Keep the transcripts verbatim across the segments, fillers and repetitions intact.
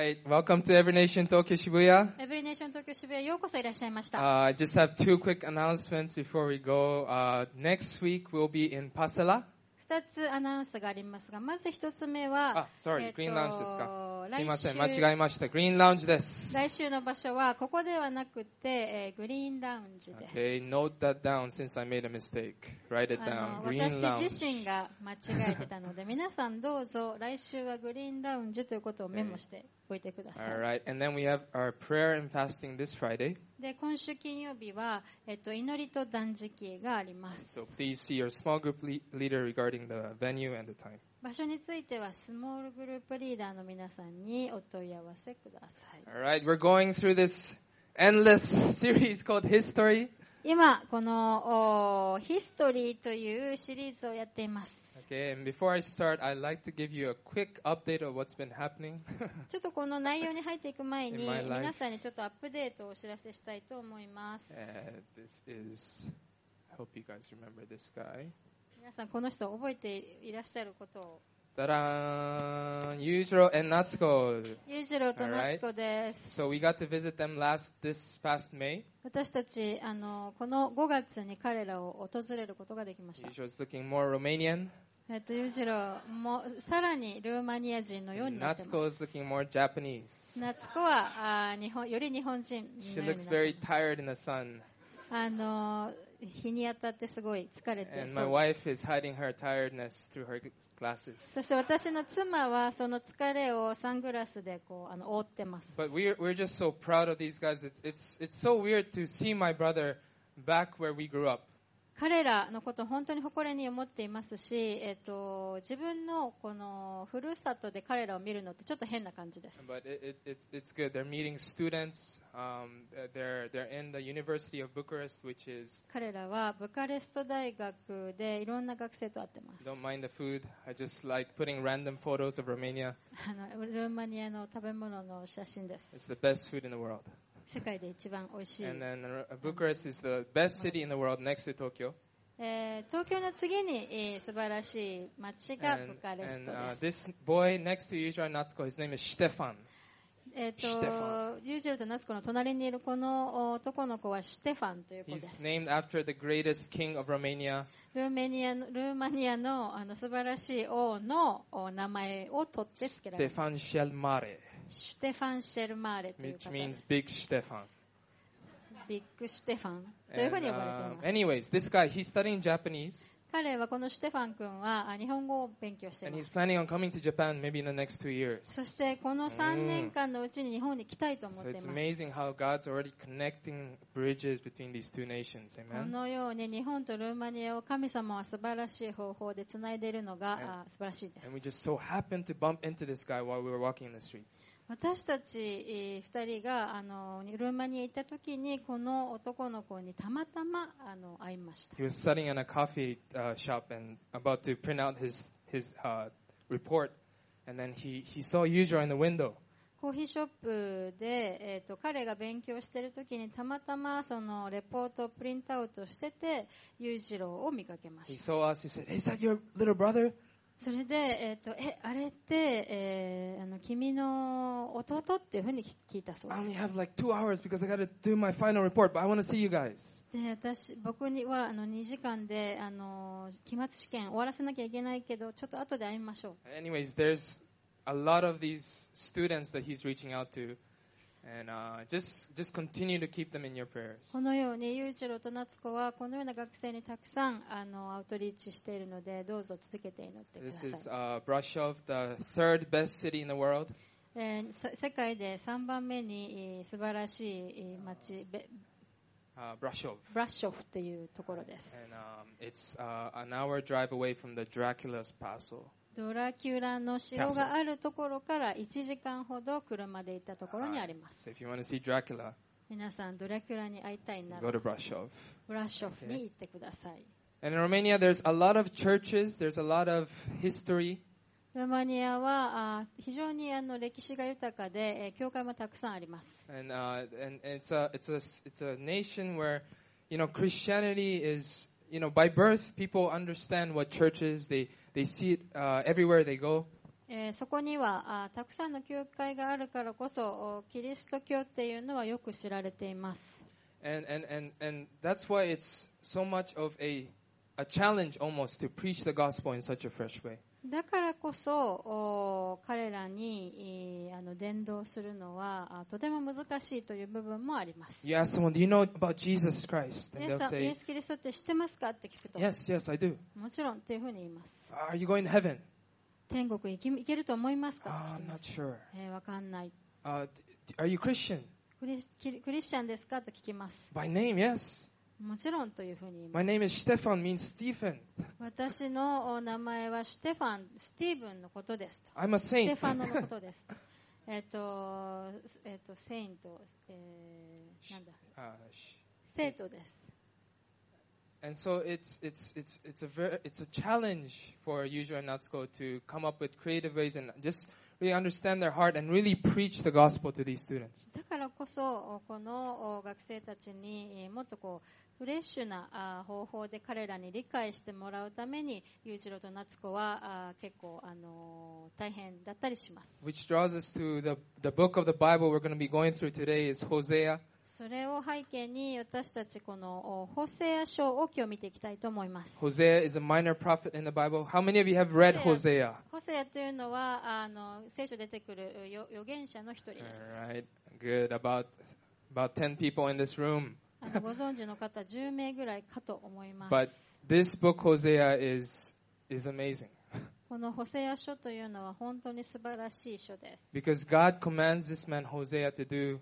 Alright, welcome to Every Nation Tokyo Shibuya. エブリネーション東京渋谷へようこそいらっしゃいました。 Uh, I just have two quick announcements before we go. Uh, next week we'll be in Pasela. ふたつアナウンスがありますが、まずひとつめは、 あ、sorry、 えーと、 グリーンラウンジですか。すいません、 来週間違えました。グリーンラウンジです。 来週の場所はここではなくて、えーグリーンラウンジです。 Okay, note that down since I made a mistake. Write it あ down. の Green 私自 Lounge. 身が間違えてたので、皆さんどうぞ来週はグリーンラウンジということをメモしておいてください。 Alright, and then we have our prayer and fasting this Friday. で、今週金曜日は、えっと、祈りと断食があります。 So please see your small group le- leader regarding the venue and the time. 場所についてはスモールグループリーダーの皆さんにお問い合わせください。 Alright, we're going through this endless series called History. 今このヒストリーというシリーズをやっています。 Okay, and before I start, I'd like to give you a quick update of what's been happening. ちょっとこの内容に入っていく前に In my life. 皆さんにちょっとアップデートをお知らせしたいと思います。 uh, this is, I hope you guys remember this guy. 皆さんこの人を覚えていらっしゃることを。 Ta-da! Yujiro and Natsuko. 裕次郎と夏子です。 So we got to visit them last this past May. 私たちあのこのごがつに彼らを訪れることができました。 Yujiro's looking more Romanian. えっと、裕次郎もさらにルーマニア人のようになってます。 Natsuko is looking more Japanese. 夏子はあ日本より日本人のように She なって looks ます。 very tired in the sun. あの日に当たってすごい疲れて And そう my です。 wife is hiding her tiredness through her glasses. そして私の妻はその疲れをサングラスでこうあの覆ってます。 But we're, we're just so proud of these guys. It's, it's, it's so weird to see my brother back where we grew up. 彼らのことを本当に誇りに思っていますし、えっと、自分のこのふるさとで彼らを見るのってちょっと変な感じです。 But it, it, it's, it's good. They're meeting students. Um, they're, they're in the University of Bucharest, which is, 彼らはブカレスト大学でいろんな学生と会ってます。 don't mind the food. I just like putting random photos of Romania. あのルーマニアの食べ物の写真です。 It's the best food in the world. 世界で一番美味しい。 And then uh, Bucharest is the best city in the world next to Tokyo. えー東京の次に、えー素晴らしい街が And, ブカレス and ト uh, です。 this boy next to Yujiro and Natsuko, his name is Stefan. えっとシュテファユージロとナツコの隣にいるこの男の子はシュテファンという子で He's す。 named after the greatest king of Romania. ルーメニアのルーマニアのあの素晴らしい王のお名前を取って付けられました。 Stefan Shelmare, シュテファン・シェルマーレという which 方で means す。 Big Stefan. ビッグ・シュテファンというふう And, に呼ばれてい uh, ます。 anyways, this guy, he's studying Japanese, 彼はこのシュテファン君はあ日本語を勉強してい and ま he's す。 planning on coming to Japan maybe in the next two years. そしてこのさんねんかんのうちに日本に来たいと思っ So てい it's ます。 amazing how God's already connecting bridges between these two nations. こ Amen. のように日本とルーマニアを神様は素晴らしい方法でつないでいるのがあ素晴らしいです。 And we just so happened to bump into this guy while we were walking in the streets. 私たちえーふたりがあのルーマニアに行った時にこの男の子にたまたまあの会いました。 He was studying in a coffee uh, shop and about to print out his his uh, report, and then he, he saw Yujiro in the window. コーヒーショップで、えー、と彼が勉強している時にたまたまそのレポートをプリントアウトしてて裕次郎を見かけま He した。 saw us. He said, "Hey, is that your little brother?" それで、えーとえあれって、えーあの君の弟っていうふうに聞いたそう I で only す。 have like two hours because I got to do my final report, but I want to see you guys. で私僕にはあのにじかんであの期末試験終わらせなきゃいけないけどちょっと後で会いましょう。 Anyways, there's a lot of these students that he's reaching out to, and uh, just just continue to keep them in your prayers. このように裕次郎と夏子はこのような学生にたくさんあのアウトリーチしているのでどうぞ続けて祈ってくだ This さい。 is uh, Brashov, the third best city in the world. えーさ世界でさんばんめに、えー素晴らしい、えー町ベ Uh, Brashov. ブラッショフというところです。 And um, it's uh, an hour drive away from the Dracula's castle. ドラキュラの城があるところからいちじかんほど車で行ったところにありま So す。 if you want to see Dracula, 皆さんドラキュラに会いたいな go ら to Brashov. ブラッショフに行ってください。 And in Romania, there's a lot of churches. There's a lot of history. ルーマニアはあ非常にあの歴史が豊かで、えー教会もたくさんあります。 And, uh, and it's a it's a it's a nation where, you know, Christianity is, you know, by birth people understand what church is. They they see it uh, everywhere they go. えーそこにはあたくさんの教会があるからこそ、おキリスト教っていうのはよく知られています。 And, and, and, and that's why it's so much of a, a challenge almost to preach the gospel in such a fresh way. だからこそお彼らにえーあの伝道するのはあとても難しいという部分もあります。 You ask someone, do you know about Jesus Christ? イ And エス they'll さんイエ say, ス・キリストって知ってますかって聞くと、 yes, yes, I do. もちろんっていうふうに言います。 Are you going to heaven? 天国行き行けると思いますか Oh, って I'm 聞きま not す。 sure. えーわかんない。 Uh, d- are you Christian? クリスキリクリスチャンですかと聞きます。 By name, yes. もちろんというふうに言いま My す。 name is Stefan, means Stephen. 私のお名前はシュテファン、スティーブンのことですと。 I'm a ステ saint. ファノのことです。えっと、えっと、セイント、えー、なんだ、 Uh, sh- 生徒です。 and so it's it's it's it's a very it's a challenge for Yuzhiro and Natsuko to come up with creative ways and just really understand their heart and really preach the gospel to these students. だからこそ、この学生たちにもっとこう、フレッシュなあ方法で彼らに理解してもらうために、裕次郎と夏子はあ結構、あのー大変だったりします。 Which draws us to the the book of the Bible we're going to be going through today is Hosea. それを背景に私たちこのホセア書を今日見ていきたいと思います。 Hosea is a minor prophet in the Bible. How many of you have read Hosea? ホセアというのはあの聖書出てくるよ預言者の一人です。 All right, good. About about ten people in this room. あのご存知の方じゅう名ぐらいかと思います。 But this book Hosea is is amazing このホセア書というのは本当に素晴らしい書です。 because God commands this man Hosea to do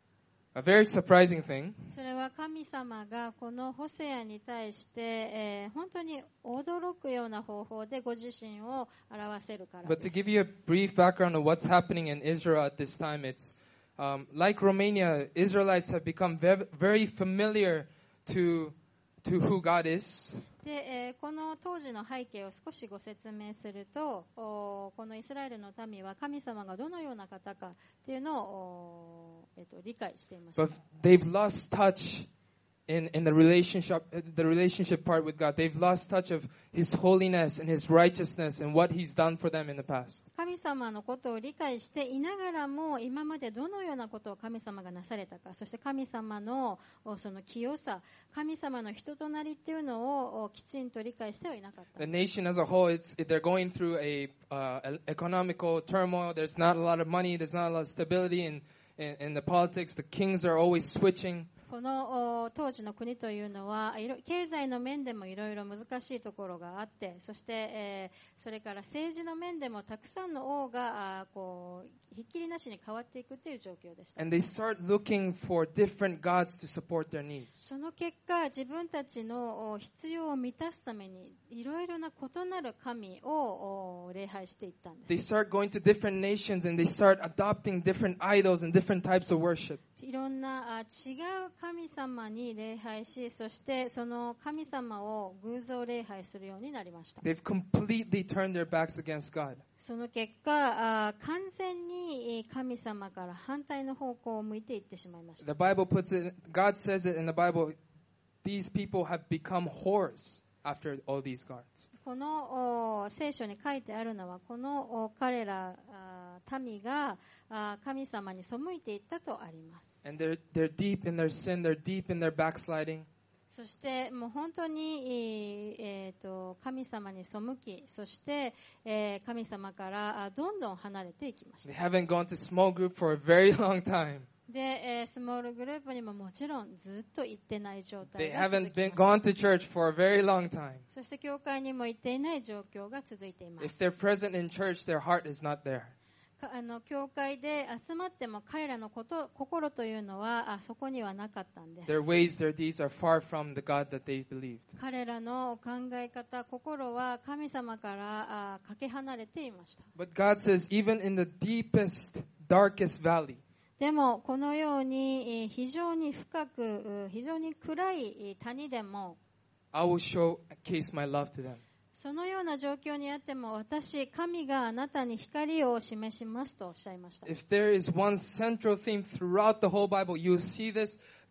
a very surprising thing. それは神様がこのホセアに対して、えー本当に驚くような方法でご自身を表せるから But で to す。 give you a brief background of what's happening in Israel at this time, it's um, like Romania, Israelites have become ve- very familiar to to who God is. で、えーこの当時の背景を少しご説明すると、おこのイスラエルの民は神様がどのような方かっていうのを、おえーと理解していました。 But they've lost touch in, in the relationship the relationship part with God. They've lost touch of His holiness and His righteousness and what He's done for them in the past. 神様のことを理解していながらも今までどのようなことを神様がなされたか、そして神様のおその清さ、神様の人となりっていうのをおきちんと理解してはいなかった。 The nation as a whole, it's they're going through a uh, economical turmoil. There's not a lot of money. There's not a lot of stability in, in, in the politics. The kings are always switching. このお当時の国というのはいろ経済の面でもいろいろ難しいところがあって、そして、えーそれから政治の面でもたくさんの王があーこうひっきりなしに変わっていくという状況でした。 And they start looking for different gods to support their needs. その結果、自分たちのお必要を満たすためにいろいろな異なる神をお礼拝していったんで They す。 start going to different nations and they start adopting different idols and different types of worship. いろんなあ違う神様に礼拝し、そしてその神様を偶像礼拝するようになりました。 They've completely turned their backs against God. その結果、あ完全にえー神様から反対の方向を向いていってしまいました。 The Bible puts it, God says it in the Bible, these people have become whores after all these gods. このお聖書に書いてあるのは、このお彼らあ民があ神様に背いていったとあります。 And they're, they're deep in their sin, they're deep in their backsliding. そしてもう本当に、えー、と神様に背き、そして、えー神様からあどんどん離れていきまし They た。 haven't gone to small group for a very long time. で、えースモールグループにももちろんずっと行ってない状 They 態が続 haven't きま been した。 gone to church for a very long time. そして教会にも行っていない状況が続いていま If す。 they're present in church, their heart is not there. かあの教会で集まっても彼らのこと心というのはあそこにはなかったんです。 Their ways, their deeds are far from the God that they believed. 彼らの考え方、心は神様からあかけ離れていました。 But God says, even in the deepest, darkest valley, でもこのようにえー非常に深くう非常に暗いえー谷でも I will showcase my love to them. そのような状況にあっても私神があなたに光を示しますとおっしゃいました。 If there is one central theme throughout the whole Bible, you'll see this.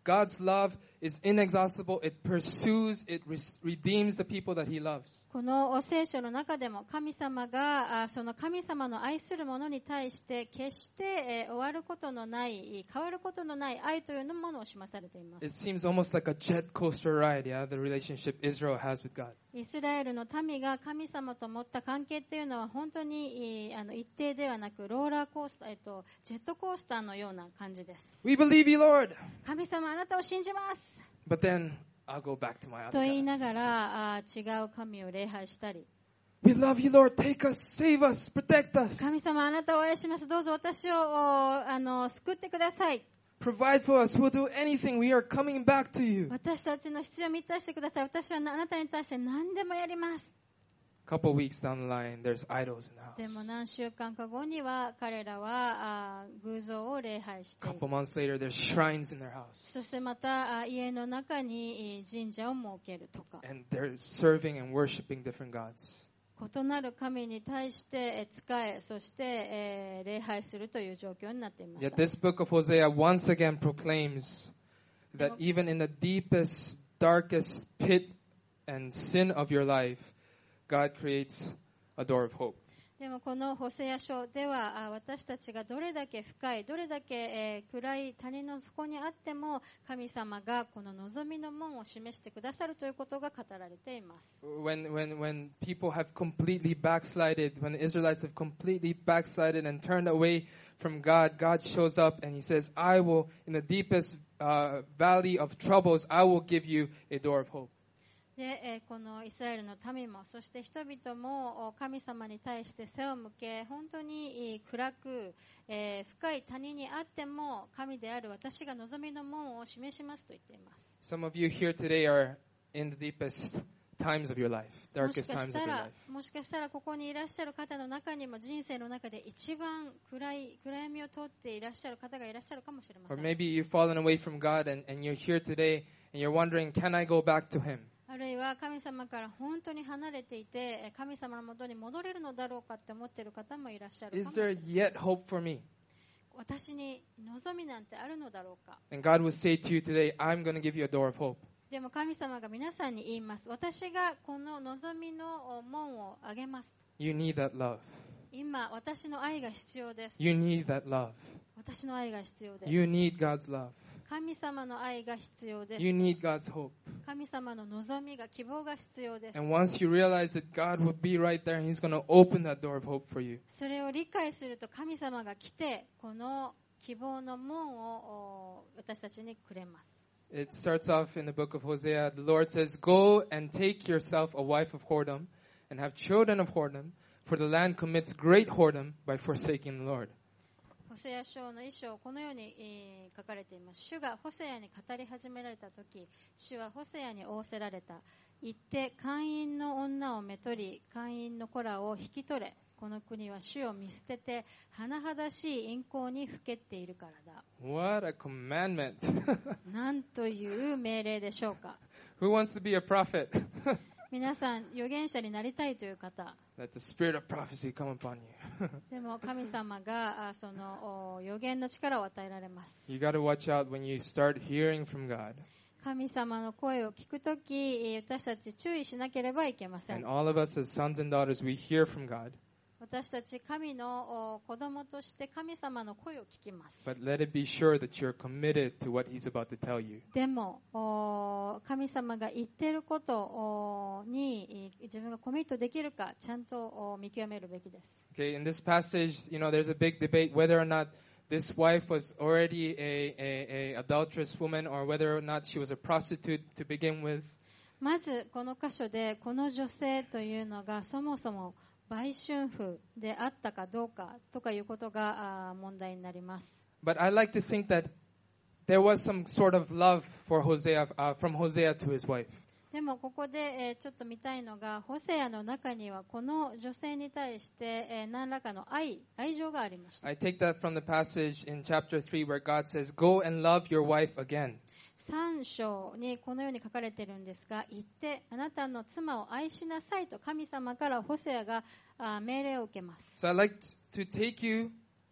God's love is inexhaustible. It pursues, it re- redeems the people that He loves. この聖書の中でも神様があその神様の愛する者に対して決して、えー終わることのない変わることのない愛というものを示されています。 It seems almost like a jet coaster ride, yeah, the relationship Israel has with God. イスラエルの民が神様と持った関係というのは本当にいあの一定ではなくローラーコースター、えっと、ジェットコースターのような感じです。 We believe you, Lord. 神様あなたを信じます But then I'll go back to my other と言いなが gods. らあ違う神を礼拝したり We love you, Lord. Take us, save us, protect us. 神様あなたをお愛しますどうぞ私をおあの救ってください Provide for us. We'll do anything. We are coming back to you. 私たちの必要を満たしてください私はあなたに対して何でもやります Couple weeks down the line, there's idols in the でも house. 何週間か後には彼らはあ偶像を礼拝している Couple months later, there's shrines in their house. そしてまたあ家の中にえ神社を設けるとか And they're serving and worshiping different gods. 異なる神に対してえ仕えそしてえー礼拝するという状況になっていまし Yet た this book of Hosea once again proclaims that even in the deepest, darkest pit and sin of your life, God creates a door of hope. でもこのホセア書ではあ私たちがどれだけ深いどれだけ、えー暗い谷の底にあっても神様がこの望みの門を示してくださるということが語られています。 When, when, when people have completely backslided, when the Israelites have completely backslided and turned away from God, God shows up and He says, I will, in the deepest uh, valley of troubles, I will give you a door of hope. で、えーこのイスラエルの民もそして人々もお神様に対して背を向け本当にえー暗く、えー深い谷にあっても神である私が望みの門を示しますと言っています。 Some of you here today are in the deepest times of your life, もし darkest かし times た of your ら life. もしかしたらここにいらっしゃる方の中にも人生の中で一番暗い暗闇を通っていらっしゃる方がいらっしゃるかもしれませ Or ん。 maybe you've fallen away from God and, and you're here today and you're wondering, can I go back to Him? あるいは神様から本当に離れていてえ神様のもとに戻れるのだろうかって思っている方もいらっしゃるか Is もしれ there ません。 yet hope for me? 私に望みなんてあるのだろうか。 And God will say to you today, I'm going to give you a door of hope. でも神様が皆さんに言います。私がこの望みの門をあげます。 You need that love. 今私の愛が必要です。 You need that love. 私の愛が必要です。 You need God's love. 神様の愛が必要です。 You need God's hope. 神様の望みが希望が必要です。 And once you realize that God will be right there and He's going to open that door of hope for you. それを理解すると神様が来てこの希望の門をお私たちにくれます。 It starts off in the book of Hosea. The Lord says, Go and take yourself a wife of whoredom and have children of whoredom, for the land commits great whoredom by forsaking the Lord. ホセア書の一章このように、えー書かれています。主がホセアに語り始められたとき、主はホセアに仰せられた。行って会員の女をめとり、会員の子らを引き取れ。この国は主を見捨てて、甚だしい淫行にふけっているからだ。 What a commandment. なんという命令でしょうか。 Who wants to be a prophet? 皆さん、預言者になりたいという方。 Let the spirit of prophecy come upon you. でも神様があそのお預言の力を与えられます。 You got to watch out when you start hearing from God. 神様の声を聞くとき、私たち注意しなければいけません And。all of us as sons and daughters, we hear from God. 私たち神のお子供として神様の声を聞きます。 But let it be sure that you're committed to what He's about to tell you. でもお神様が言っていることおにい自分がコミットできるかちゃんとお見極めるべきです。 Okay, in this passage, you know, there's a big debate whether or not this wife was already a, a, a adulterous woman or whether or not she was a prostitute to begin with. まずこの箇所でこの女性というのがそもそも売春婦であったかどうかとかいうことがあ問題になります。 But I like to think that there was some sort of love for Hosea, uh, from Hosea to his wife. でもここで、えーちょっと見たいのがホセアの中にはこの女性に対して、えー何らかの愛、愛情がありました。 I take that from the passage in chapter three where God says, Go and love your wife again. さん章にこのように書かれているんですが、行ってあなたの妻を愛しなさいと神様からホセアがあ命令を受けます。 So I'd like to take you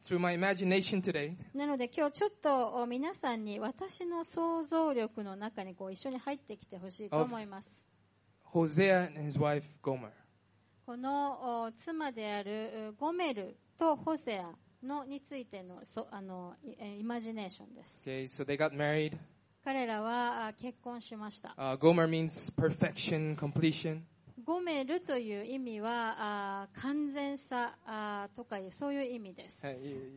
through my imagination today, なので今日ちょっと皆さんに私の想像力の中にこう一緒に入ってきてほしいと思います。 Hosea and his wife Gomer. この妻であるゴメルとホセアのについてのそあのイマジネーションです。 Okay, so they got married. 彼らは結婚しました。 Uh, Gomer means perfection, completion. ゴメルという意味はあ完全さあとかいうそういう意味です。 Uh,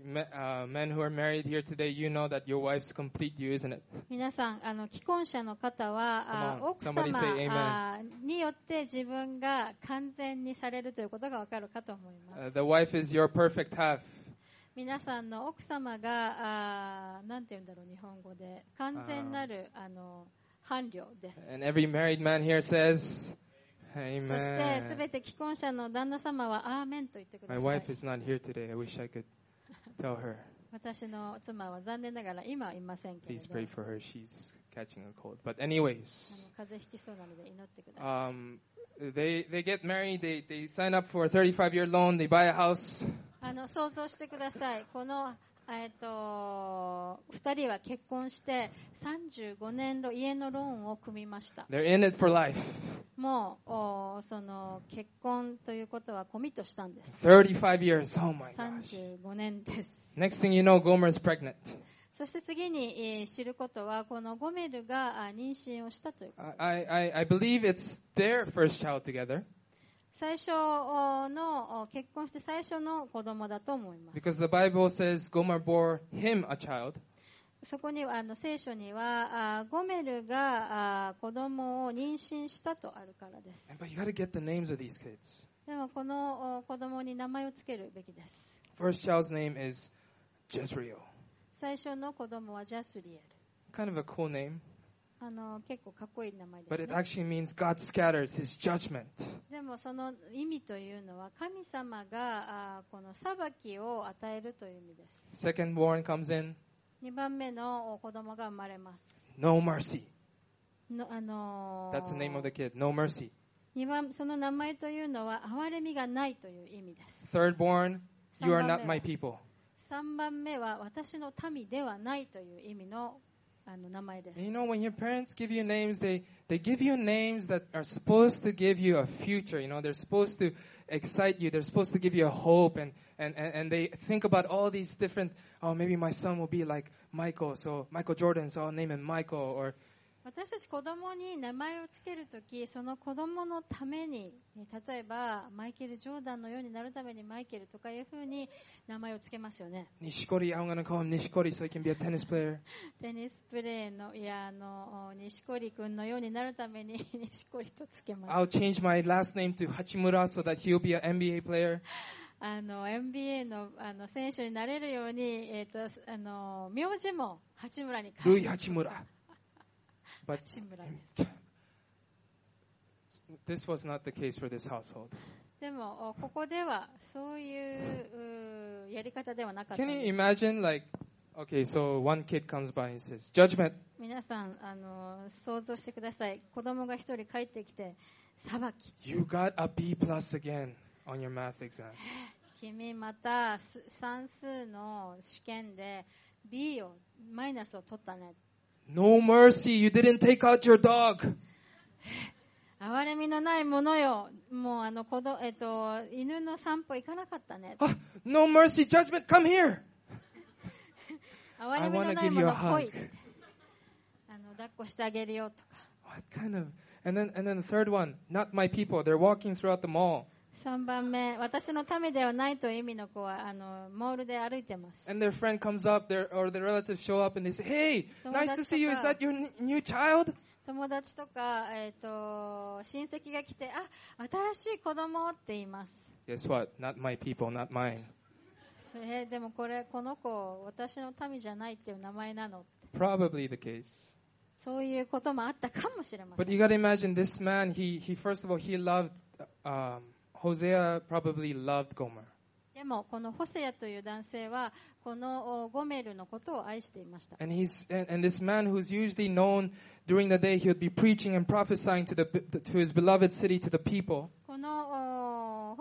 men who are married here today, you know that your wife's complete you, isn't it? 皆さんあの既婚者の方はあ奥様あによって自分が完全にされるということがわかるかと思います。 Uh, the wife is your perfect half. 皆さんの奥様があなんて言うんだろう日本語で完全なる、uh, あの伴侶です。 And every married man here says, Amen. そしてすべて既婚者の旦那様はアーメンと言ってください。 My wife is not here today. I wish I could tell her. 私の妻は残念ながら今はいませんけれど。 Please pray for her. She's catching a cold. But anyways, 風邪ひきそうなので祈ってください。 Um, they they get married. They they sign up for a thirty-five year loan. They buy a house. あの想像してください。このえっとふたりは結婚してさんじゅうごねんの家のローンを組みました。 They're in it for life. もうおその結婚ということはコミットしたんです。 thirty-five years. Oh my さん gosh. じゅうごねんです。 Next thing you know, Gomer's pregnant. そして次に、えー、知ることはこのゴメルがあ妊娠をしたということです。 I I I believe it's their first child together. 最初の結婚して最初の子供だと思います。 Because the Bible says Gomer bore him a child. そこにはあの聖書にはあゴメルがあ子供を妊娠したとあるからです。 But you got to get the names of these kids. でもこの子供に名前をつけるべきです。 First child's name is Jezreel. 最初の子供はジャスリエル。 Kind of a cool name. あの結構かっこいい名前ですね。 But it actually means God scatters his judgment. でもその意味というのは神様があこの裁きを与えるという意味です。 Second born comes in. にばんめの子供が生まれます。 No mercy. のあの That's the name of the kid. No mercy. にばんその名前というのは憐れみがないという意味です。 Third born, you are not my people. さんばんめは私の民ではないという意味のあの名前です。 You know, when your parents give you names, they, they give you names that are supposed to give you a future. You know, they're supposed to excite you. They're supposed to give you a hope. And, and, and, and they think about all these different, oh, maybe my son will be like Michael. So Michael Jordan, so I'll name him Michael. Or 私たち子供に名前をつけるとき、その子供のために、例えばマイケル・ジョーダンのようになるためにマイケルとかいうふうに名前をつけますよね。 Nishikori, I'm going to call him Nishikori so he can be a tennis player. テニスプレーのいやあの錦織君のようになるために錦織とつけます。 I'll change my last name to Hachimura so that he'll be an N B A player. あの エヌビーエー の, あの選手になれるように、えー、とあの名字も八村に変える。ルイ・八村。But this was not the case for this household. でもここではそういうやり方ではなかったん Can です。 you imagine, like, okay, so one kid comes by and says, Judgment. 皆さんあの想像してください。子供が一人帰ってきて、裁き。 You got a B plus again on your math exam. 君また算数の試験で B をマイナスを取ったね。 No mercy, you didn't take out your dog. 憐れみのないものよ。もうあの子ど、えっと、犬の散歩行かなかったね。 Ah, no mercy, judgment, come here. 憐れみのないもの来い。あの抱っこしてあげるよとか。 What kind of? And then, and then the third one, not my people. They're walking throughout the mall. さんばんめ、私の民ではないという意味の子はあのモールで歩いてます。 And their friend comes up, their, or their relatives show up and they say, Hey, nice to see you. Is that your new child? 友達とか、えー、と親戚が来て、あ、新しい子供って言います。 Guess what? Not my people, not mine. それでもこれこの子私の民じゃないっていう名前なの。 Probably the case. そういうこともあったかもしれません。 But you got to imagine this man. He he first of all he loved. Um, Hosea probably loved Gomer. でもこのホセアという男性はこのゴメルのことを愛していました。 And he's and, and this man who's usually known during the day, he would be preaching and prophesying to the to his beloved city, to the people. このホ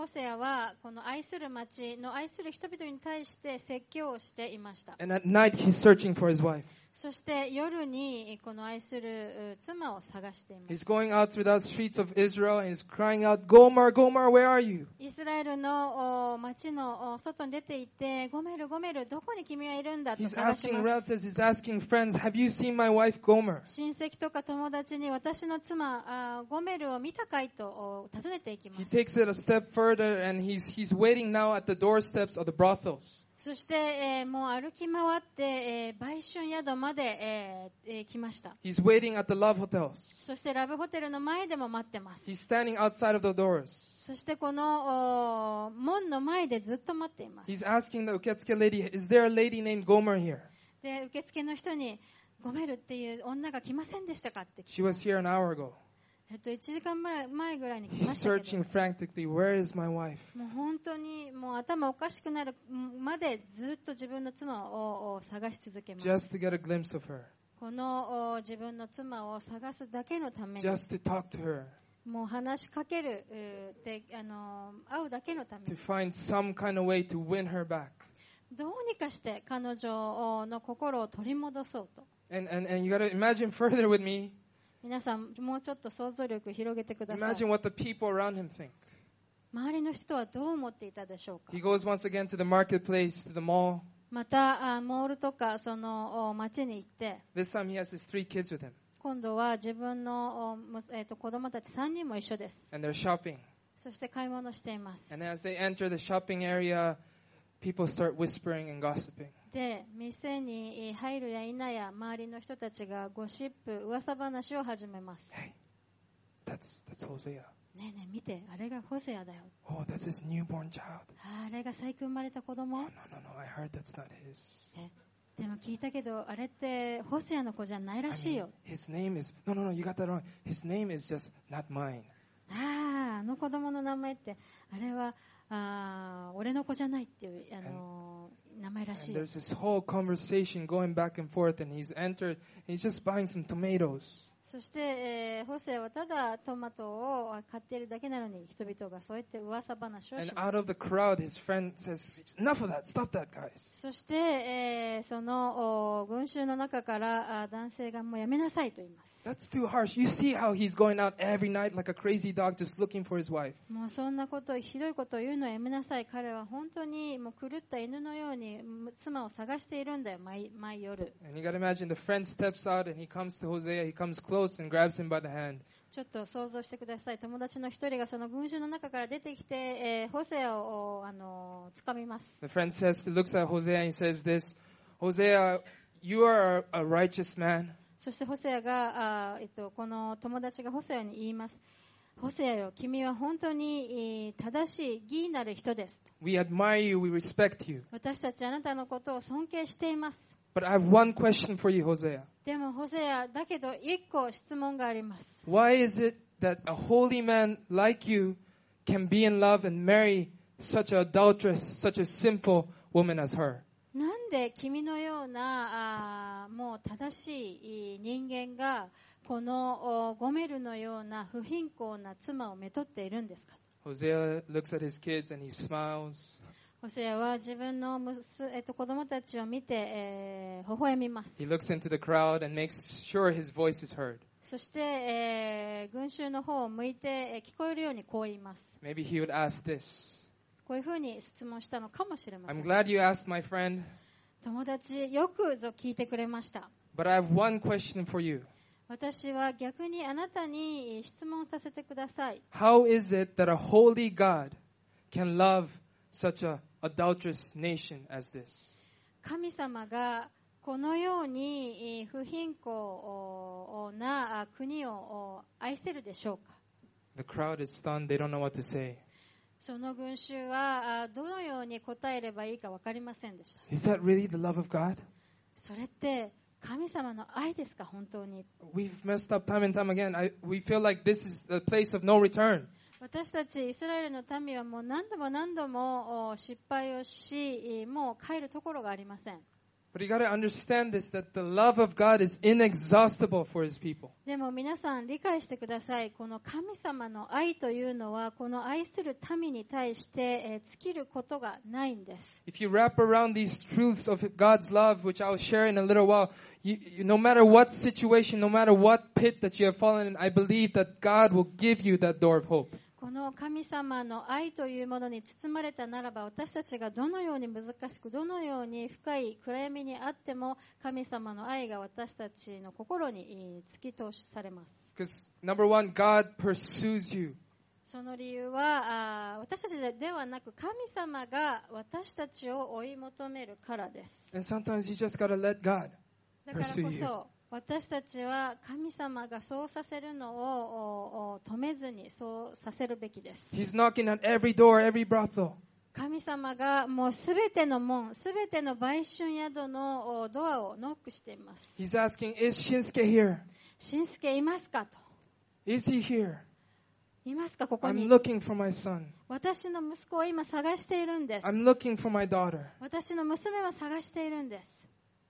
セアはこの愛する町の愛する人々に対して説教をしていました。 And at night he's searching for his wife. そして夜にこの愛する妻を探しています。 He's going out through the streets of Israel and he's crying out, Gomer, Gomer, where are you? イスラエルの町の外に出て行って、ゴメル、ゴメル、どこに君はいるんだと He's 探し asking ます。 relatives, he's asking friends, have you seen my wife Gomer? 親戚とか友達に私の妻あゴメルを見たかいと尋ねていきま He す。 takes it a step further and he's, he's waiting now at the doorsteps of the brothels. そして、えー、もう歩き回って、えー、売春宿まで、えーえー、来ました。 He's waiting at the love hotels. そしてラブホテルの前でも待ってます。 He's standing outside of the doors. そしてこのお門の前でずっと待っています。 He's asking the uketsuke lady, is there a lady named Gomer here? で、受付の人にゴメルっていう女が来ませんでしたかって聞 She きます was here an hour ago. えっと、いちじかんまえぐらいに来ま He's したけど、 searching frantically, where is my wife? もう本当にもう頭おかしくなるまでずっと自分の妻をを探し続けます。 Just to get a glimpse of her. このお自分の妻を探すだけのために、 Just to talk to her. もう話しかける、えーであの会うだけのため To に、 find some kind of way to win her back. どうにかして彼女の心を取り戻そうと。 And, and, and you got to imagine further with me. 皆さんもうちょっと想像力広げてください。 Imagine what the people around him think. 周りの人はどう思っていたでしょうか。 He goes once again to the marketplace, to the mall. またあモールとかそのお街に行って、 This time he has his three kids with him. 今度は自分のおむえーと子供たちさんにんも一緒です。 And they're shopping. そして買い物しています。 And as they enter the shopping area, people start whispering and gossiping. で、店に入るや否や周りの人たちがゴシップ、噂話を始めます。 Hey, that's, that's Hosea. ねえねえ見て、あれがホセアだよ。 Oh, that's his newborn child. あれが最近生まれた子供。 Oh, no, no, no, I heard that's not his. えでも聞いたけど、あれってホセアの子じゃないら I しい mean, よ。 his name is, no, no, no, you got that wrong. His name is just not mine. ああ、あの子供の名前って、あれはあ俺の子じゃないっていう、あのー、名前らしい And よ。 there's this whole conversation going back and forth, and he's entered, and he's just buying some tomatoes. そして、えー、ホセアはただトマトを買っているだけなのに、人々がそうやって噂話をし And ます。 out of the crowd, his friend says, enough of that, stop that, guys. そして、えーそのお群衆の中からあ男性がもうやめなさいと言います。 That's too harsh. You see how he's going out every night like a crazy dog just looking for his wife. もうそんなこと、ひどいことを言うのはやめなさい。彼は本当にもう狂った犬のように妻を探しているんだよ、毎, 毎夜。 And you got to imagine the friend steps out and he comes to Hosea. He comes close and grabs him by the hand. ちょっと想像してください。友達の一人がその群衆の中から出てきて、えーホセアをあの掴みます。 The friend says, looks at Hosea and he says this, Hosea, you are a, a righteous man. そしてホセアがあ、えっと、この友達がホセアに言います。ホセアよ、君は本当に、えー正しい義なる人です。 We admire you. We respect you. 私たちあなたのことを尊敬しています。 But I have one question for you, Hosea. でもホセア、だけど一個質問があります。 Why is it that a holy man like you can be in love and marry such an adulteress, such a sinful woman as her? なんで君のようなあもう正しい人間がこのおゴメルのような不貧困な妻をめとっているんですか？ Hosea looks at his kids and he smiles. ホセアは自分のむす、えっと、子供たちを見て、えー、微笑みます。 He looks into the crowd and makes sure his voice is heard. そして、えー、群衆の方を向いて、えー聞こえるようにこう言います。 Maybe he would ask this. こういうふうに質問したのかもしれませ I'm ん。 glad you asked, my friend, 友達、よくぞ聞いてくれました。 but I have one question for you. 私は逆にあなたに質問させてください。 How is it that a holy God can love such an adulterous nation as this? 神様がこのようにえー不貧困なあ国をお愛せるでしょうか？ The crowd is stunned. They don't know what to say. その群衆はあどのように答えればいいか分かりませんでした。 Is that really the love of God? それって神様の愛ですか？本当に。 We've messed up time and time again. I, we feel like this is a place of no return. 私たちイスラエルの民はもう何度も何度もお失敗をし、もう帰るところがありません。 But you got to understand this, that the love of God is inexhaustible for His people. でも皆さん理解してください。この神様の愛というのは、この愛する民に対して、えー、尽きることがないんです。 If you wrap around these truths of God's love, which I'll share in a little while, you, you, no matter what situation, no matter what pit that you have fallen in, I believe that God will give you that door of hope. この神様の愛というものに包まれたならば、私たちがどのように難しく、どのように深い暗闇にあっても、神様の愛が私たちの心に突き通されます。 Because number one, God pursues you. その理由は、あ私たちではなく、神様が私たちを追い求めるからです。 And sometimes you just got to let God だから pursue こ you. そ、私たちは神様がそうさせるのを止めずにそうさせるべきです。 He's knocking at every door, every brothel. 神様がもうすべての門、すべての売春宿のドアをノックしています。 He's asking, is Shinsuke here? しんすけいますかと。 Is he here? いますかここ I'm に。 looking for my son. 私の息子を今探しているんです。 I'm looking for my daughter. 私の娘を探しているんです。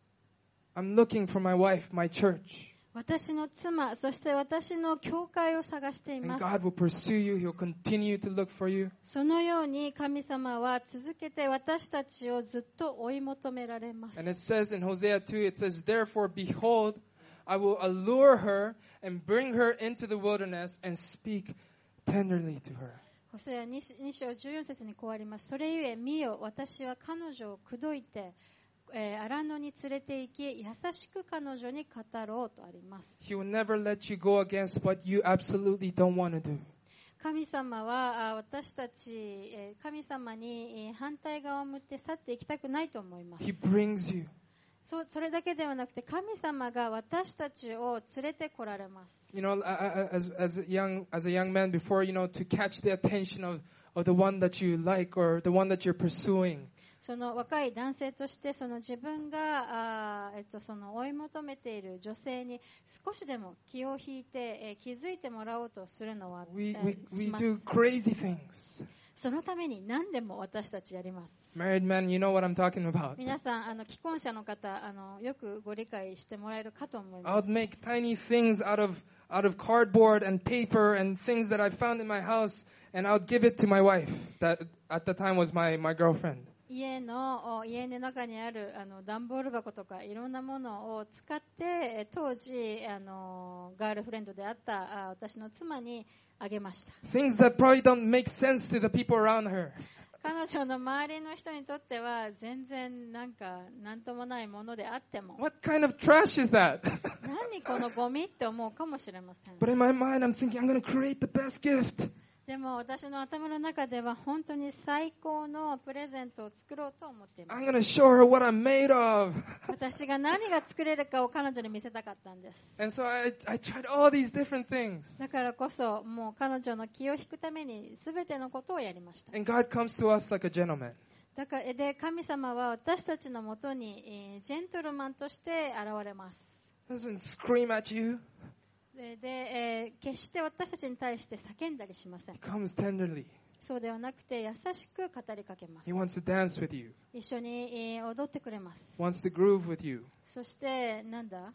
I'm looking for my wife, my church. 私の妻、そして私の教会を探してい And ます。 God will pursue you. He'll continue to look for you. そのように神様は続けて私たちをずっと追い求められます。 And it says in Hosea two, it says, therefore, behold, I will allure her and bring her into the wilderness and speak tenderly to her. ホセアに章じゅうよん節にこうあります。それゆえ見よ、私は彼女を口説いて、えー、荒野に連れて行き、優しく彼女に語ろうとあります。 He will never let you go against what you absolutely don't want to do. 神様は私たち、えー、神様に反対側を向って去っていきたくないと思います。 He brings you. そ, それだけではなくて、神様が私たちを連れて来られます。 You know, as, as, a young, as a young man before, you know, to catch the attention of, of the one that you like or the one that you're pursuing. その若い男性としてその自分があ、えっと、その追い求めている女性に少しでも気を引いて、えー、気づいてもらおうとするのは、 We, えー we, し we ます。 do crazy things. そのために何でも私たちやります。 Married men, you know what I'm talking about. 皆さん、あの既婚者の方、あのよくご理解してもらえるかと思いま I'll す。 make tiny things out of, out of cardboard and paper and things that I found in my house, and I'll give it to my wife, that at the time was my, my girlfriend. 家の家の中にあるあの段ボール箱とかいろんなものを使って当時あのガールフレンドであったあ私の妻にあげました。 Things that probably don't make sense to the people around her. 彼女の周りの人にとっては全然なんかなんともないものであっても What kind of trash is that? 何このゴミって思うかもしれません。 But in my mind, I'm thinking, I'm going to create the best gift. でも私の頭の中では本当に最高のプレゼントを作ろうと思っています。 I'm going to show her what I'm made of. 私が何が作れるかを彼女に見せたかったんです。 And so I, I tried all these different things. だからこそもう彼女の気を引くために全てのことをやりました。 And God comes to us like a gentleman. だからで神様は私たちのもとに、えー、ジェントルマンとして現れます。 Doesn't scream at you. で、でえー、決して私たちに対して叫んだりしません。 He comes tenderly. そうではなくて優しく語りかけます。 He wants to dance with you. 一緒に、えー、踊ってくれます。 Wants to groove with you. そしてなんだ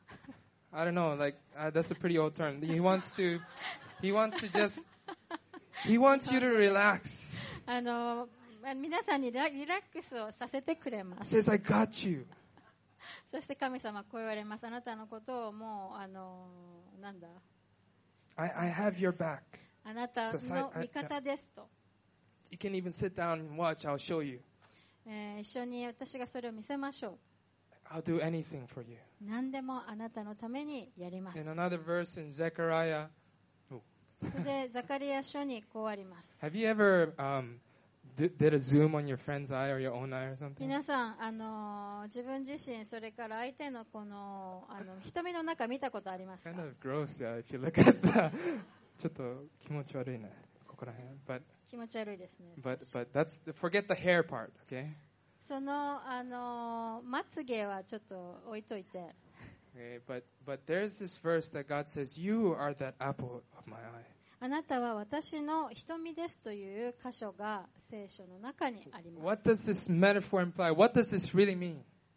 I don't know, like uh, that's a pretty old term. He wants to, he wants to just, he wants you to relax. あの皆さんにリラックスをさせてくれま He す。 says, I got you. そして神様はこう言われます。あなたのことをもうあのなんだ I, I have your back. あなたの味方ですと、 You can even sit down and watch. I'll show you. えー、一緒に私がそれを見せましょ I'll do anything for you. う。何でもあなたのためにやります。 In another verse in Zechariah, それでザカリア書にこうあります。 have you ever um, d- did a zoom on your friend's eye or your own eye or something? 皆さん、あのー自分自身、それから相手のこの、あの瞳の中見たことありますか？ Kind of gross, yeah, if you look at that. ちょっと気持ち悪いね、ここら辺。But 気持ち悪いですね。 but but that's forget the hair part, okay? その、あのーまつげはちょっと置いといて。 Okay, but but there's this verse that God says, "You are that apple of my eye." あなたは私の瞳ですという箇所が聖書の中にあります。 What does this metaphor imply? What does this really mean?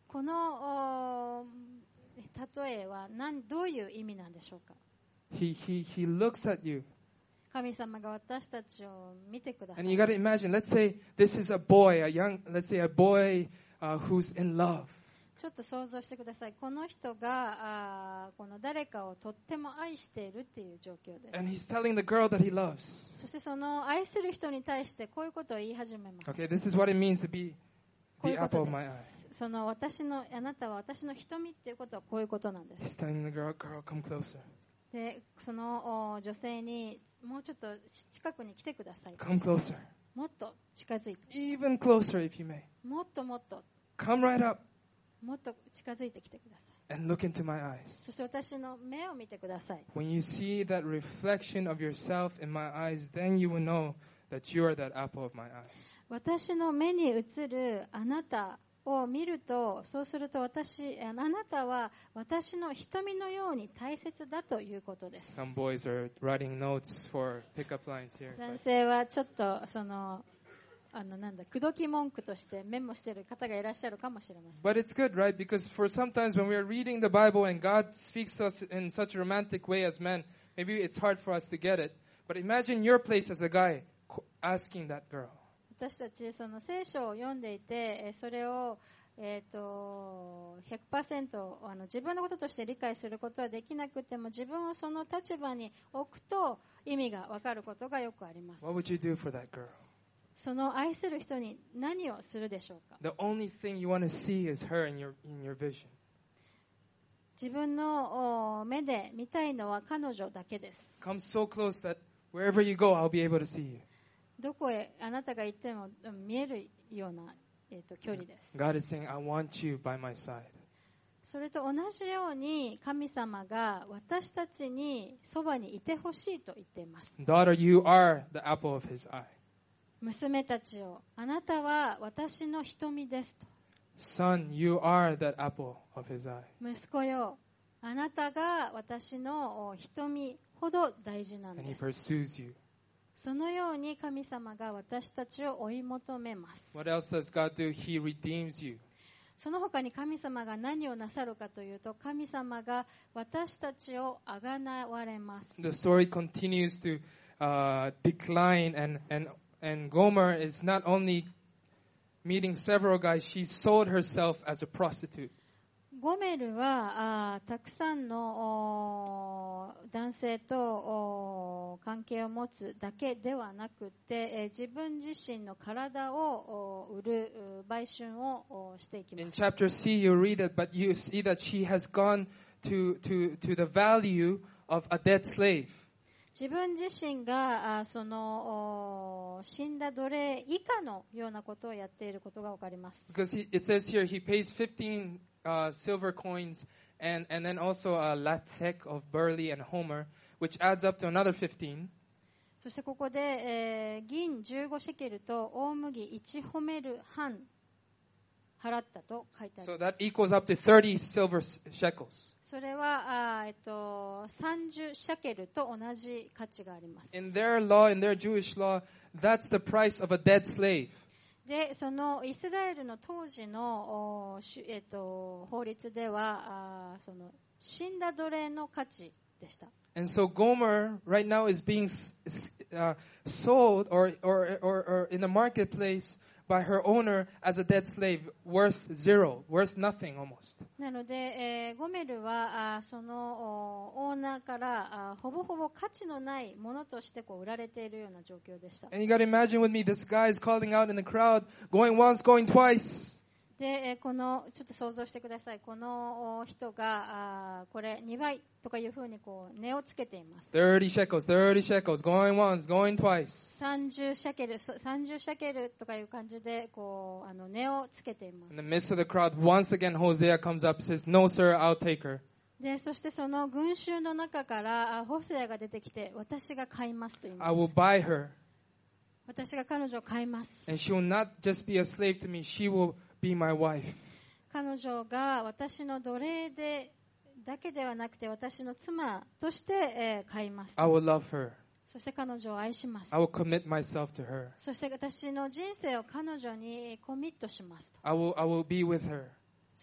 このお例えは何どういう意味なんでしょうか。 He, he, he looks at you. 神様が私たちを見てくださ And い。 you got to imagine, let's say this is a boy, a young, let's say a boy uh, who's in love. ちょっと想像してください。この人があこの誰かをとっても愛しているっていう状況です。 And he's telling the girl that he loves. そしてその愛する人に対してこういうことを言い始めます。 Okay, this is what it means to be こうい the うこと apple of で my eye. す。その私のあなたは私の瞳っていうことはこういうことなんで He's す。 telling the girl, girl, come closer. で、そのお女性にもうちょっと近くに来てください。 Come closer. もっと近づいて、 Even closer if you may. もっともっと Come right up もっと近づいてきてください。 and look into my eyes. そして私の目を見てください。 When you see that reflection of yourself in my eyes, then you will know that you are that apple of my eye. 私の目に映るあなたを見ると、そうすると私、あなたは私の瞳のように大切だということです。 Some boys are writing notes for pickup lines here. 男性はちょっとそのあのなんだ口説き文句としてメモしている方がいらっしゃるかもしれません。 But it's good, right? Because for sometimes when we are reading the Bible and God speaks to us in such a romantic way as men, maybe it's hard for us to get it. But imagine your place as a guy asking that girl. 私たちその聖書を読んでいて、えそれを、えー、と ひゃくパーセント あの自分のこととして理解することはできなくても、自分をその立場に置くと意味が分かることがよくあります。 What would you do for that girl? その愛する人に何をするでしょうか。 The only thing you want to see is her in your, in your vision. 自分のお目で見たいのは彼女だけです。 Come so close that wherever you go, I'll be able to see you. どこへあなたが行ってもうん見えるような、えー、と距離です。 God is saying, I want you by my side. それと同じように神様が私たちにそばにいてほしいと言っています。 Daughter, you are the apple of his eye. 娘たちよ、あなたは私の瞳ですと。 Son, you are that apple of his eye. 息子よ、あなたが私のお瞳ほど大事なん And he です。 pursues you. そのように神様が私たちを追い求めます。 What else does God do? He redeems you. その他に神様が何をなさるかというと、神様が私たちをあがなわれます。 The story continues to uh, decline, and, and, and Gomer is not only meeting several guys, she sold herself as a prostitute. ゴメルはあたくさんの男性と関係を持つだけではなくて、え自分自身の体を売る売春をしていき In ます。 chapter C, you read it, but you see that she has gone to, to, to the value of a dead slave. 自分自身があその死んだ奴隷以下のようなことをやっていることがわかります。 Because he, it says here, he pays fifteen uh, silver coins and, and then also a lathek of barley and homer, which adds up to another fifteen. そしてここで、えー銀じゅうごシェケルと大麦いちホメル半払ったと書いてあり So ます。 that equals up to thirty silver shekels. それはあ、えっと、さんじゅうシャケルと同じ価値があります。 In their law, in their Jewish law, that's the price of a dead slave. で、そのイスラエルの当時の、おしえっと、法律ではあその死んだ奴隷の価値でした。 And so Gomer right now is being uh, sold or, or, or, or in the marketplace by her owner as a dead slave, worth zero, worth nothing almost. なので、えーゴメルはあそのおオーナーからあほぼほぼ価値のないものとしてこう売られているような状況でした。 And you got to imagine with me, this guy is calling out in the crowd, going once, going twice. で、えーこのちょっと想像してください。このお人があこれにばいとかいうふうにこう値をつけています。 thirty shekels, thirty shekels, going once, going twice. さんじゅうシャケル、さんじゅうシャケルとかいう感じでこうあの値をつけていま In the す。 midst of the crowd, once again Hosea comes up and says, no sir, I'll take her. で、そしてその群衆の中からあホセアが出てきて、私が買いますと言いま I す。 will buy her. 私が彼女を買います。 And she will not just be a slave to me, she will be my wife. 彼女が私の奴隷でだけではなくて私の妻として、えー買います。 I will love her. そして彼女を愛します。 I will commit myself to her. そして私の人生を彼女にコミットしますと。 I will, I will be with her. そ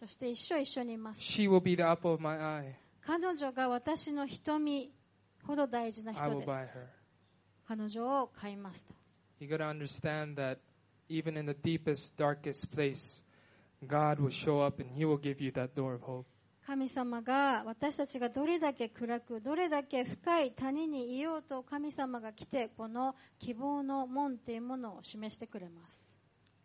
そして一生一緒にいます。 She will be the apple of my eye. 彼女が私の瞳ほど大事な I 人 will で buy す。 her. 彼女を買いますと。 You got to understand that even in the deepest, darkest place, God will show up and He will give you that door of hope. 神様が私たちがどれだけ暗くどれだけ深い谷にいようと神様が来てこの希望の門というものを示してくれます。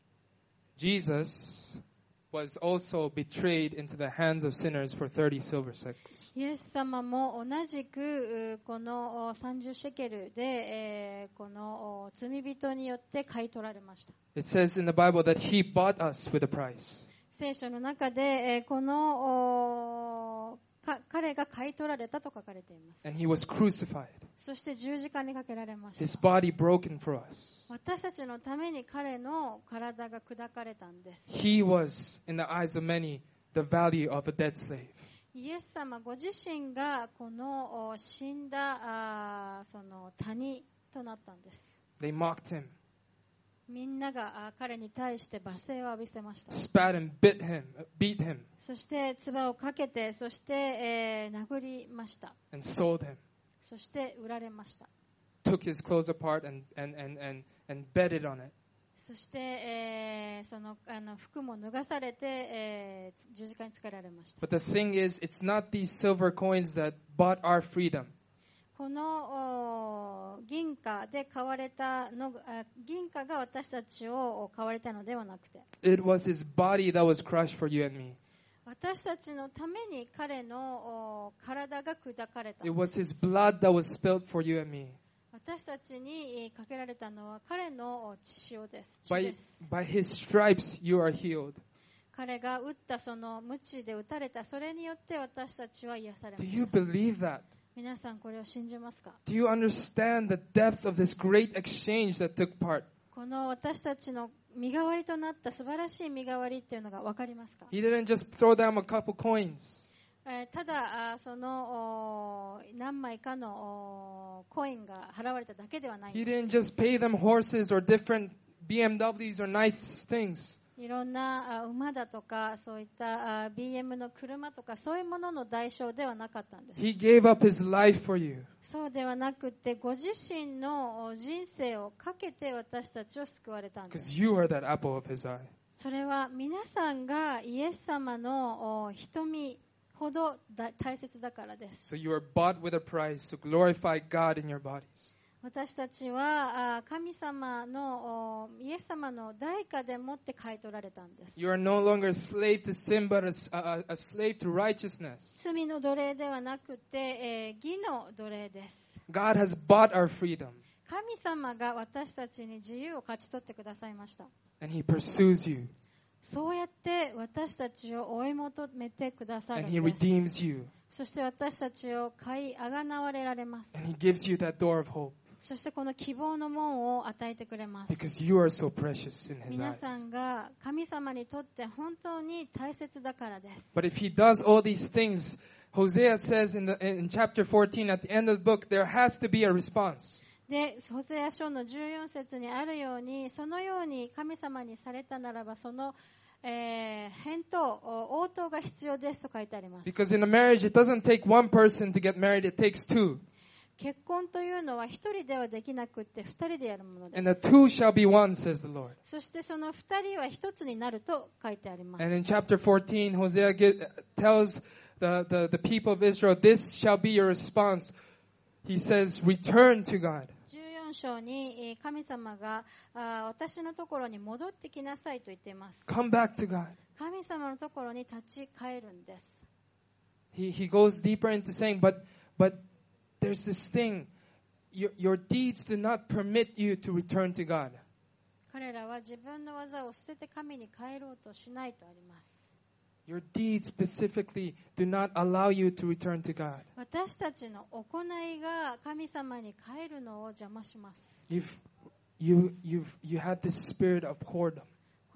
Jesus was also betrayed into the hands of sinners for thirty silver shekels. イエス様も同じくこのさんじゅうシェケルで、えー、この罪人によって買い取られました。 It says in the Bible that He bought us with a price. 聖書の中で、えー、このか彼が買い取られたと書かれています。 And He was crucified. そして十字架にかけられました。 His body broken for us. 私たちのために彼の体が砕かれたんです。 He was, in the eyes of many, the value of a dead slave. イエス様ご自身がこの死んだあその谷となったんです。 They mocked Him, みんながあ彼に対して罵声を浴びせました。 spat and bit him, beat him, そして唾をかけて、そして、えー、殴りました。 and sold Him. そして売られました。 Took His clothes apart and, and, and, and, and bedded on it. そして、えー、そのあの服も脱がされて、えー、十字架につけられました。 But the thing is, it's not these silver coins that bought our freedom. この銀貨で買われたのあ銀貨が私たちを買われたのではなくて、 It was His body that was crushed for you and me. 私たちのために彼の体が砕かれた。 It was His blood that was spilled for you and me. 私たちにかけられたのは彼の血潮です。血 By, です。 by His stripes, you are healed. 彼が打ったその鞭で打たれた、それによって私たちは癒されま Do し you た。 believe that? 皆さんこれを信じますか？ Do you understand the depth of this great exchange that took part? この私たちの身代わりとなった素晴らしい身代わりっていうのが分かりますか？ He didn't just throw down a couple coins. えーただあそのお何枚かのおコインが払われただけではないん He で didn't す。 just pay them horses or different B M Ws or nice things. いろんなあ馬だとかそういったあ ビーエム の車とかそういうものの代償ではなかったんです。 He gave up His life for you. そうではなくてご自身のお人生をかけて私たちを救われたんです。 Because you are that apple of His eye. それは皆さんがイエス様のお瞳ほどだ大切だからです。 So you are bought with a price to glorify God in your bodies. 私たちはあ神様のおイエス様の代価でもって買い取られたんです。 You are no longer a slave to sin, but a, a, a slave to righteousness. 罪の奴隷ではなくて、えー義の奴隷です。 God has bought our freedom, 神様が私たちに自由を勝ち取ってくださいました。 and He pursues you, そうやって私たちを追い求めてくださる and ん He です。 redeems you, そして私たちを買いあがなわれられます。 and He gives you that door of hope そしてこの希望の門を与えてくれます。 because you are so precious in His 皆 eyes. さんが神様にとって本当に大切だからです。 But if He does all these things, Hosea says in, the, in chapter fourteen, at the end of the book, there has to be a response. で、ホセア書のじゅうよん節にあるように、そのように神様にされたならば、その、えー返答、応答が必要ですと書いてあります。 Because in a marriage, it doesn't take one person to get married, it takes two. 結婚というのは一人ではできなくって二人でやるもので And す。 the two shall be one, says the Lord. そしてその二人は一つになると書いてあります。 And in chapter fourteen, Hosea get, tells the, the, the people of Israel, this shall be your response. He says, return to God. じゅうよん章にえー神様があ私のところに戻ってきなさいと言っています。 Come back to God. 神様のところに立ち返るんです。 He, he goes deeper into saying, but, but there's this thing. Your, your deeds do not permit you to return to God. 彼らは自分の技を捨てて神に帰ろうとしないとあります。 Your deeds specifically do not allow you to return to God. 私たちの行いが神様に帰るのを邪魔します。 You've, you, you've, you had this spirit of whoredom.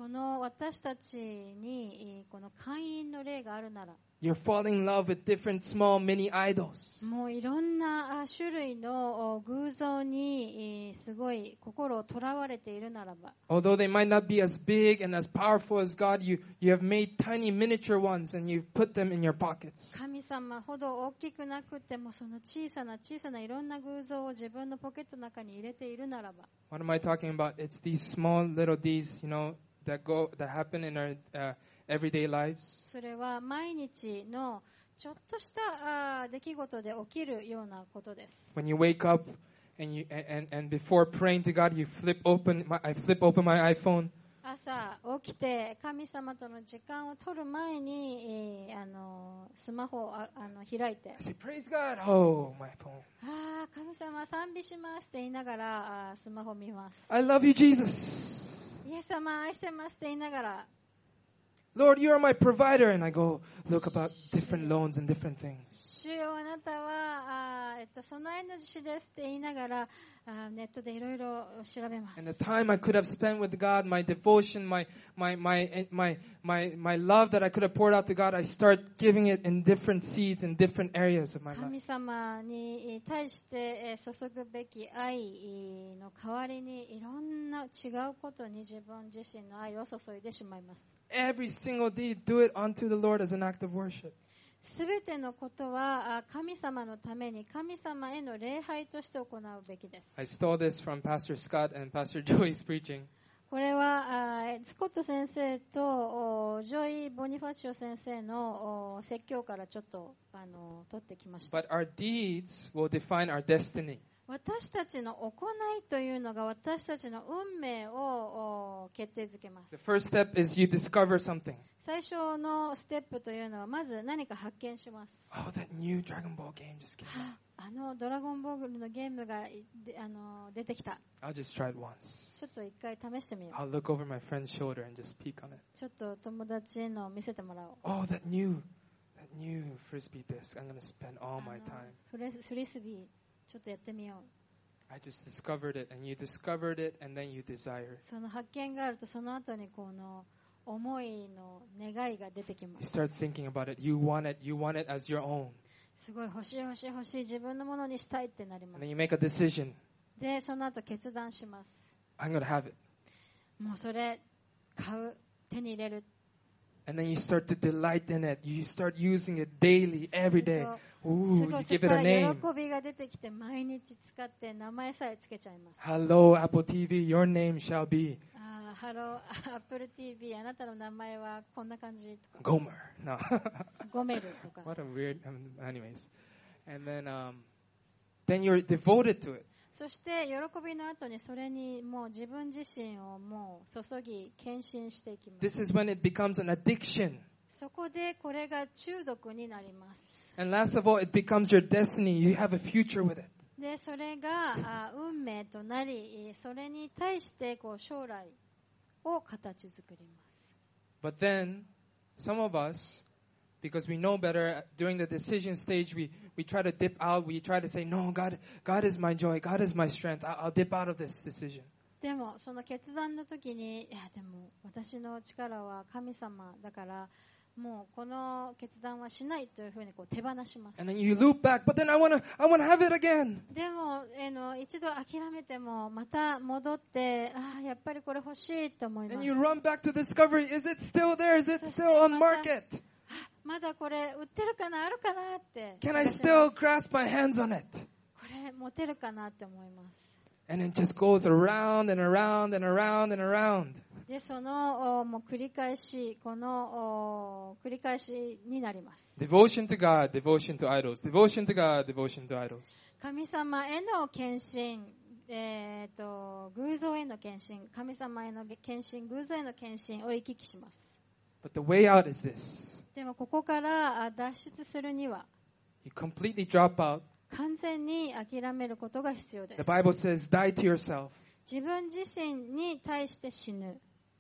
この私たちにこの会員の霊があるなら、 you're falling in love with different small mini idols. もういろんな種類の偶像にすごい心をとらわれているならば、 Although they might not be as big and as powerful as God, you, you have made tiny miniature ones and you've put them in your pockets. 神様ほど大きくなくてもその小さな小さないろんな偶像を自分のポケットの中に入れているならば、 What am I talking about? It's these small little deeds, you know, that go that happen in our uh, everyday lives. それは毎日のちょっとしたあ出来事で起きるようなことです。 When you wake up and you and, and before praying to God, you flip open. My, I flip open my iPhone. 朝起きて神様との時間を取る前に、えー、あのスマホをああの開いて、 I say, "Praise God!" Oh, my phone. あー神様賛美しますって言いながらあスマホ見ます。 I love you, Jesus. イエス様愛してますって言いながら、 Lord, you are my provider, and I go look about different loans and different things. 主よあなたはあ、えっと、備え主ですって言いながらあネットでいろいろ調べます。 And the time I could have spent with God, my devotion, my my my my my my love that I could have poured out to God, I start giving it in different seeds in different areas of my life. 神様に対して注ぐべき愛の代わりにいろんな違うことに自分自身の愛を注いでしまいます。 Every single deed, do it unto the Lord as an act of worship. すべてのことは神様のために神様への礼拝として行うべきです。 I stole this from Pastor Scott and Pastor Joey's preaching. これはあスコット先生とおジョイ・ボニファチオ先生のお説教からちょっとあの取ってきました。 But our deeds will define our destiny. 私たちの行いというのが私たちの運命を決定づけます。 The first step is you discover something. 最初のステップというのはまず何か発見します。 Oh, that new Dragon Ball game just came out. あのドラゴンボールのゲームがであの出てきた。 I'll just try it once. ちょっと一回試してみよう。 I'll look over my friend's shoulder and just peek on it. ちょっと友達への見せてもらおう。 Oh, that new, that new frisbee disc. I'm going to spend all my あの time. フレスフリスビーちょっとやってみよう。 I just discovered it, and you discovered it, and then you desire it. その発見があるとその後にこの思いの願いが出てきま You す。 start thinking about it. You want it. You want it as your own. すごい欲しい欲しい欲しい自分のものにしたいってなりま And す。 then you make a decision. でその後決断します。 I'm going to have it. もうそれ買う手に入れる。 And then you start to delight in it. You start using it daily, every day. す Ooh, ご you いそこ give か it a ら name. 喜びが出てきて毎日使って名前さえつけちゃいます。 Hello, Apple ティーブイ. Your name shall be あーハローアップル ティーブイ あなたの名前はこんな感じとか Gomer. No. ゴメルとか What a weird. Um, anyways, and then um, then you're devoted to it. そして喜びの後にそれにもう自分自身をもう注ぎ献身していきます。 This is when it becomes an addiction. そこでこれが中毒になります。 And last of all, it becomes your destiny. You have a future with it. でそれがあ運命となり、それに対してこう将来を形作ります。 But then, some of us, because we know better, during the decision stage, we, we try to dip out. We try to say, no, God, God is my joy. God is my strength. I'll, I'll dip out of this decision. でもその決断の時に、いやでも私の力は神様だからもうこの決断はしないというふうにこう手放します。 And then you loop back, but then I want to I wanna have it again. でも、えー、の一度諦めてもまた戻ってあやっぱりこれ欲しいと思いま And す。 you run back to discovery. Is it still there? Is it still on market? まだこれ売ってるかなあるかなって Can I 探し still ます。 grasp my hands on it? これ持てるかなって思います。 And it just goes around and around and around and around. でそのおもう繰り返しこのお繰り返しになります。 Devotion to God, devotion to idols. Devotion to God, devotion to idols. 神様への献身、えー、と偶像への献身、神様への献身、偶像への献身を行き来します。 But the way out is this. でもここからあ脱出するには You completely drop out. 完全に諦めることが必要で The す。 Bible says, die to yourself. 自分自身に対して死ぬ。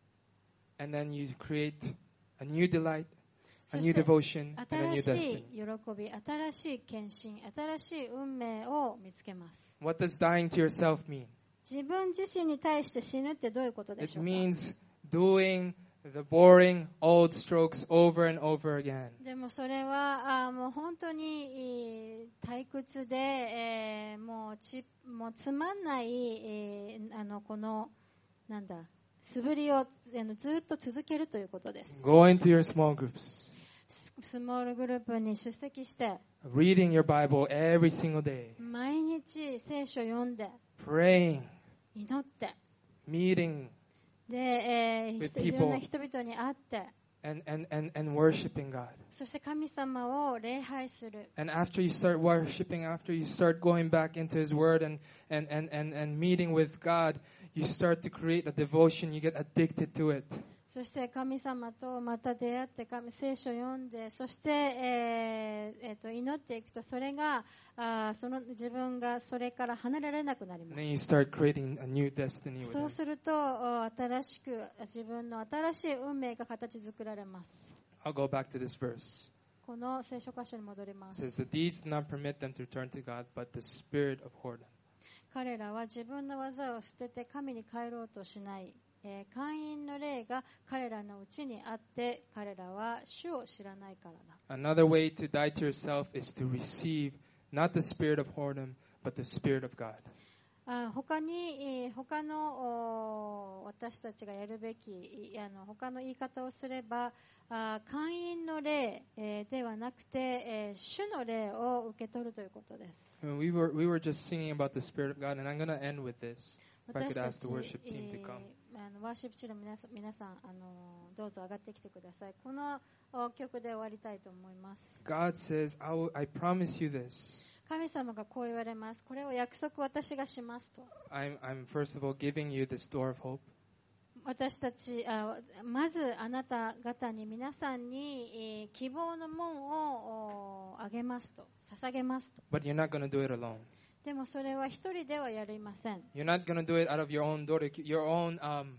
And then you create a new delight, そ a し new て devotion, and a new 新しい destiny. 喜び、新しい献身、新しい運命を見つけます。 What does dying to yourself mean? 自分自身に対して死ぬってどういうことで It しょうか。 means doing the boring old strokes over and over again. でもそれはあもう本当にえー退屈で、えーもうちもうつまんない、えーあのこのなんだ素振りをあのずっと続けるということです。 Go into your small groups, ススモールグループに出席して reading your Bible every single day, 毎日聖書を読んで praying, 祈って meeting, で、えー with 人いろんな人々に会って and, and, and, and worshiping God. そして神様を礼拝する。 And after you start worshiping, after you start going back into His Word and, and, and, and, and meeting with God, you start to create a devotion. You get addicted to it. そして神様とまた出会って神聖書を読んでそして、えーえーと祈っていくとそれがあその自分がそれから離れられなくなりま And then you す。 start creating a new destiny with そう Him. するとお新しく自分の新しい運命が形作られます。 I'll go back to this verse. この聖書箇所に戻りま It す。 says, The deeds do not permit them to turn to God, but the spirit of whoredom. 彼らは自分の技を捨てて神に帰ろうとしない。えー会員の霊が彼らのうちにあって彼らは主を知らないからだ。 Another way to die to yourself is to receive not the spirit of whoredom, but the spirit of God. あ他に、えー他のお私たちがやるべきいあの他の言い方をすればあ会員の霊、えーではなくて、えー主の霊を受け取るということです。 And we were we were just singing about the spirit of God, and I'm going to end with this. If I 私 could た ask ち the worship team え to come. ーあのワーシップチームの皆さん、皆さんあのどうぞ上がってきてください。このお曲で終わりたいと思います。 God says, I, will, I promise you this. 神様がこう言われます。これを約束私がしますと。 I'm, I'm first of all giving you this door of hope. 私たちあまずあなた方に皆さんに、えー希望の門をおあげますと捧げますと。 But you're not going to do it alone. でもそれは一人ではやりません。 You're not going to do it out of your own door, your own, um,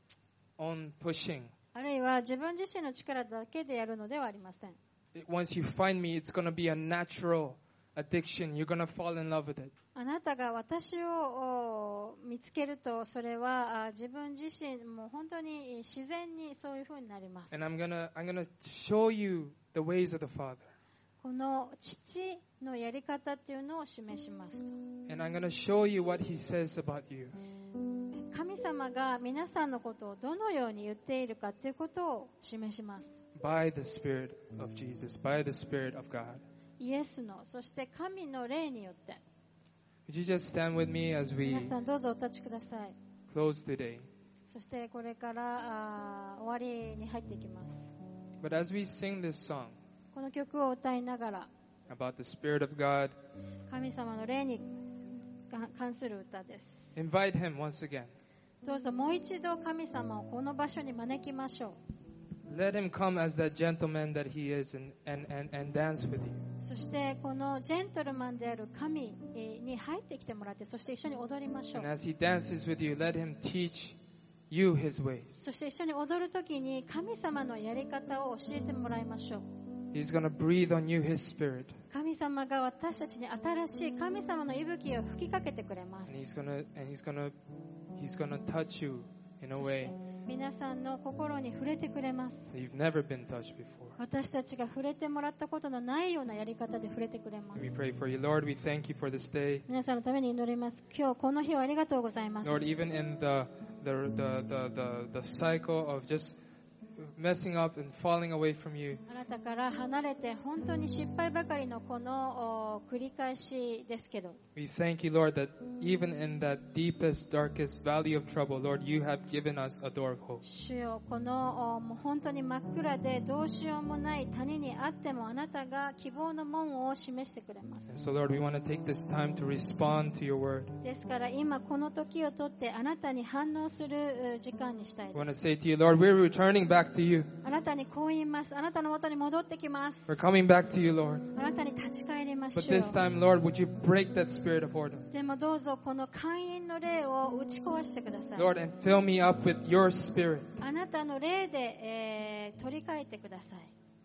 own pushing. あるいは自分自身の力だけでやるのではありません。 Once you find me, it's going to be a natural addiction. You're going to fall in love with it. あなたが私をお見つけるとそれはあ自分自身もう本当に自然にそういうふうになります。 And I'm going to I'm going to show you the ways of the Father. この父のやり方っていうのを示しますと。 And I'm going to show you what He says about you. 神様が皆さんのことをどのように言っているかということを示します。 By the Spirit of Jesus, by the Spirit of God. イエスの、そして神の霊によって。 Would you just stand with me as we 皆さんどうぞお立ちください。 close today? そしてこれからあ終わりに入っていきます。 But as we sing this song この曲を歌いながら about the Spirit of God, 神様の霊に関する歌です。 invite Him once again. どうぞもう一度神様をこの場所に招きましょう。 Let Him come as that gentleman that He is and, and, and, and dance with you. そしてこのジェントルマンである神に入ってきてもらって、そして一緒に踊りましょ And う。 as He dances with you, let Him teach you His ways. そして一緒に踊るときに神様のやり方を教えてもらいましょう。 He's going to breathe on you His Spirit. 神様が私たちに新しい神様の息吹を吹きかけてくれます。 And He's going to and He's going to He's going to touch you in a そして way 皆さんの心に触れてくれます。 that you've never been touched before. 私たちが触れてもらったことのないようなやり方で触れてくれま And す。 we pray for you, Lord. We thank you for this day. 皆さんのために祈ります。今日この日をありがとうございます。 Lord, even in the the the the the, the cycle of just messing up and falling away from you, あなたから離れて本当に失敗ばかりのこのお繰り返しですけど、 we thank you, Lord, that even in that deepest, darkest valley of trouble, Lord, you have given us a door of hope. 主よ、このおもう本当に真っ暗でどうしようもない谷にあってもあなたが希望の門を示してくれます。 And so, Lord, we want to take this time to respond to your word. ですから今この時をとってあなたに反応するう時間にしたい We want で to す。 say to you, Lord, we're returning back to you. あなたにこう言います。あなたの元に戻ってきます。 We're coming back to you, Lord. あなたに立ち返りまし But ょう。 this time, Lord, would you break that spirit of whoredom? でもどうぞこの会員の霊を打ち壊してください。 Lord, and fill me up with your spirit. あなたの霊で、えー取り替えてください。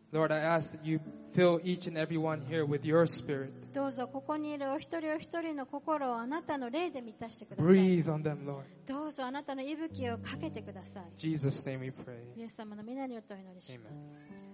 Lord, I ask that you fill each and every one here with your spirit. どうぞここにいるお一人お一人の心をあなたの霊で満たしてください。 Breathe on them, Lord. どうぞあなたの息吹をかけてください。 In Jesus' name we pray. イエス様の皆によってお祈りします。 Amen.